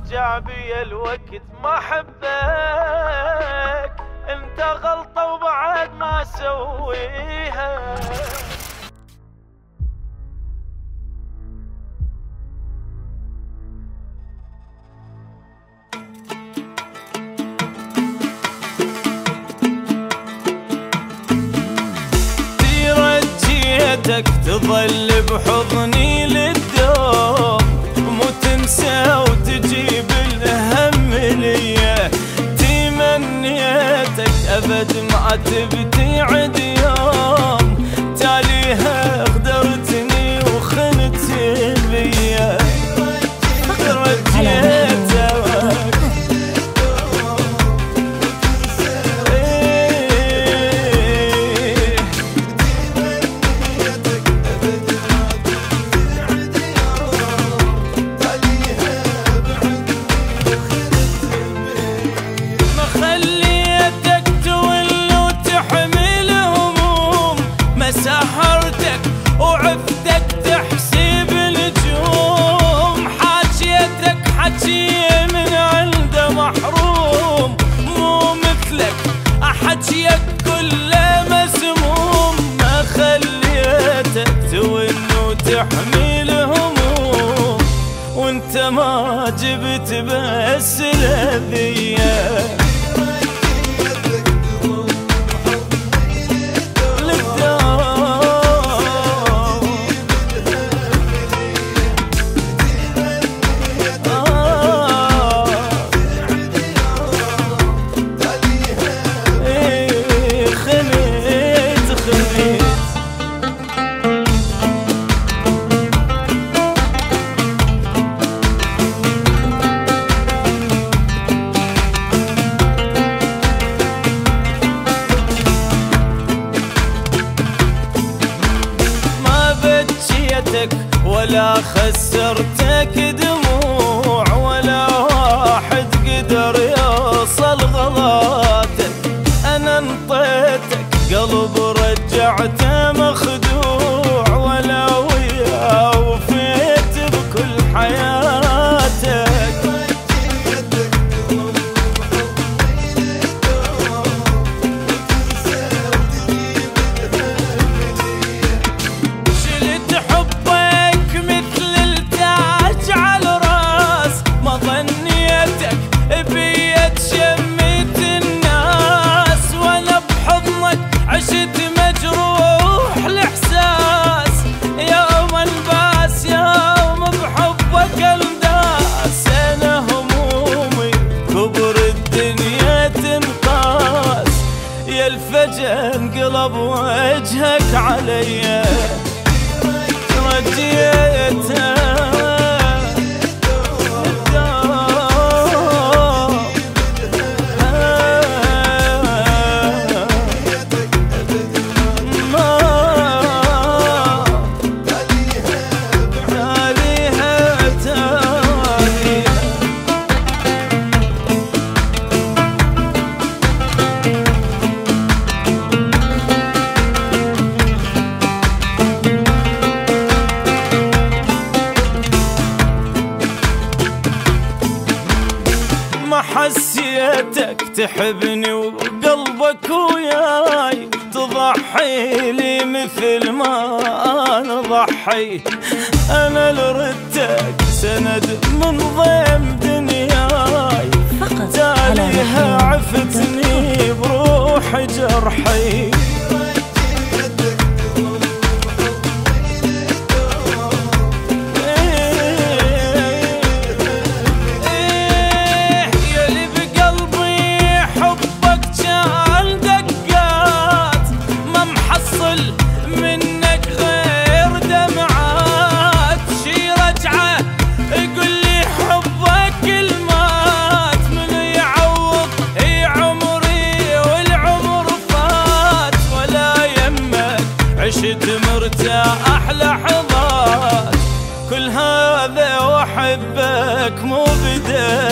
رجع بي الوقت ما احبك، انت غلطة وبعد ما اسويها. تظل بحضني للدوم، مو تنسى وتجيب الهم ليا. تمنيتك أبد ما تبتعد يوم، تاليها غدرتني وخنت بيا. سهرتك وعفتك تحسب النجوم، حاجيتك حكي من عنده محروم، مو مثلك حكيك كله مسموم. ما خليتك تون وتحمل هموم، وانت ما جبت بس الأذية. ولا خسرتك دموع، ولا واحد قدر يوصل غلاتك. انا انطيتك قلب رجعته مخدوع، ولا وياه وفيت بكل حياتك. الفجأة انقلب وجهك عليا، رجيتها حسيتك تحبني وقلبك وياي، تضحي لي مثل ما انا ضحي. انا لردتك سند من ضيم دنياي، تاليها عفتني بروح جرحي. عشت مرتاح أحلى حظات، كل هذا وأحبك مو بداية.